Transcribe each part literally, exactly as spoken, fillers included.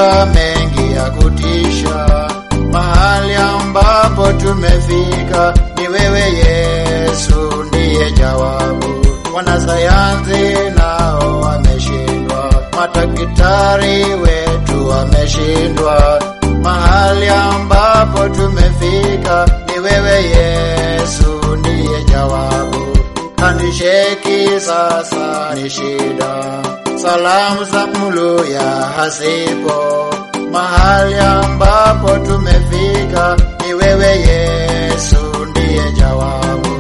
tumepitia mengi ya kutisha, mahali ambapo tumefika ni wewe Yesu ndiye jawabu. Wanasayansi nao wameshindwa, madaktari wetu wameshindwa, mahali ambapo tumefika ni wewe Yesu ndiye jawabu. Handisheki sasa ni shida, salamu za mluya hasipo, mahali ambapo tumefika ni wewe Yesu ndiye jawabu.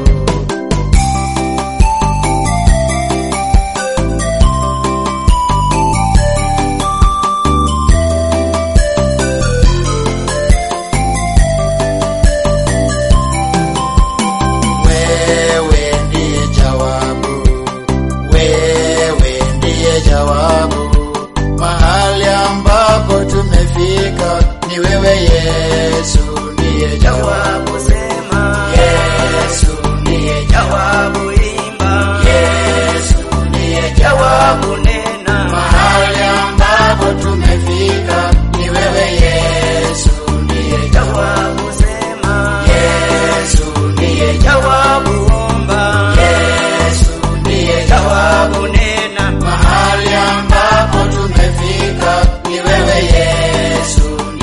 Ni wewe Yesu ndiye jawabu, sema Yesu ndiye jawabu, imba Yesu ndiye jawabu, nena mahali ambapo tumefika ni wewe Yesu ndiye jawabu, sema Yesu ndiye jawabu, omba Yesu ndiye jawabu, nena mahali ambapo tumefika ni wewe Yesu.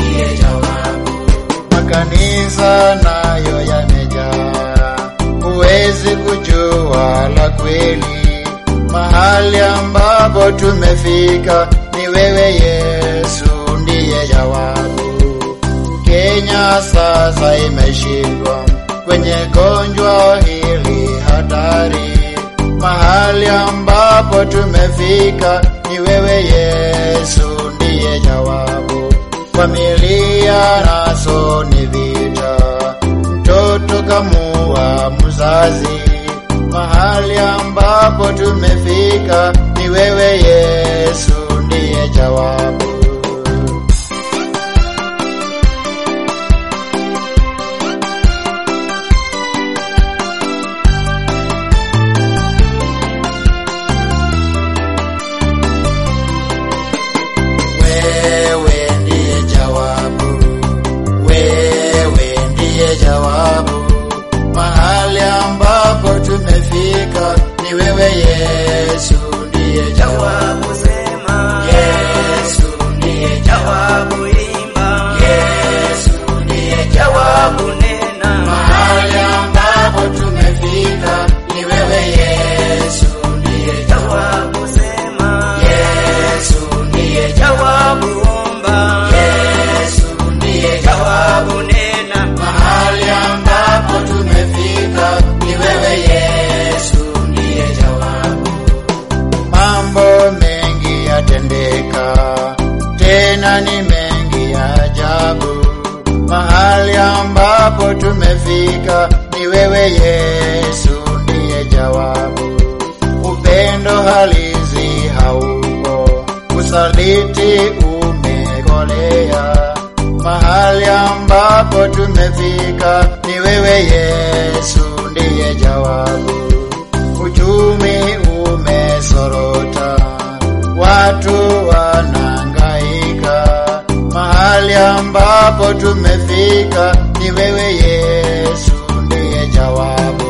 Makanisa nayo yamejaa, huwezi kujua la kweli, mahali ambapo tumefika ni wewe Yesu ndiye jawabu. Kenya sasa imeshindwa kwenye gonjwa hili hatari, mahali ambapo tumefika ni wewe Yesu ndiye jawabu. Familia naso ni vita, mtoto kamua mzazi, mahali ambapo tumefika ni wewe Yesu ndiye jawabu. Jawabu, mahali ambapo tumefika ni wewe Yesu ndiye jawabu, sema Yesu ndiye jawabu, imba Yesu ndiye jawabu, nena mahali ambapo tumefika ni wewe Yesu ndiye jawabu, sema Yesu ndiye jawabu, omba Yesu ndiye jawabu, nena mahali ambapo tumefika ni wewe Yesu ndiye jawabu. Mambo mengi yatendeka, tena ni mengi ya ajabu, mahali ambapo tumefika ni wewe Yesu ndiye jawabu. Upendo halisi haupo, usaliti umekolea, mahali ambapo tumefika ni wewe Yesu ndiye jawabu. Uchumi umesorota, watu wanangaika, mahali ambapo tumefika ni wewe Yesu ndiye jawabu.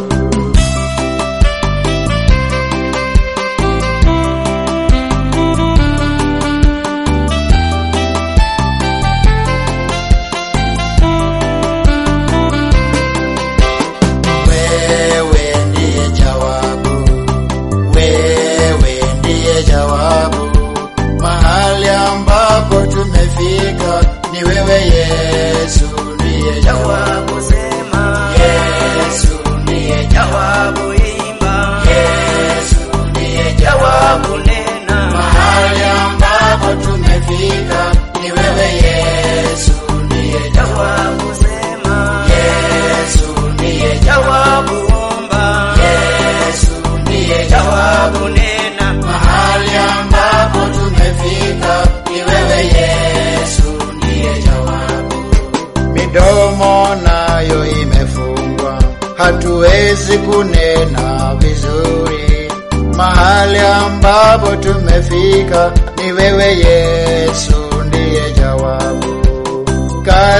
Ni wewe Yesu ndiye jawabu, sema Yesu ndiye jawabu, imba Yesu ndiye jawabu, nena mahali ambapo tumefika ni wewe Yesu ndiye jawabu, sema Yesu ndiye jawabu, omba Yesu ndiye jawabu, nena mahali ambapo tumefika ni wewe Yesu ndiye jawabu. Midomo nayo imefungwa, hatuwezi kunena vizuri, mahali ambapo tumefika ni wewe Yesu ndiye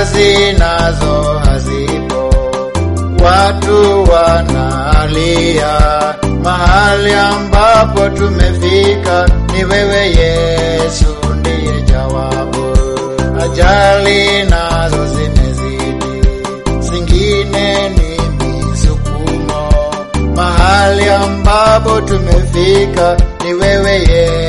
kazi nazo hazipo, watu wanalia. Mahali ambapo tumefika ni wewe Yesu ndiye jawabu. Ajali nazo zimezidi, zingine ni misukumo. Mahali ambapo tumefika ni wewe Yesu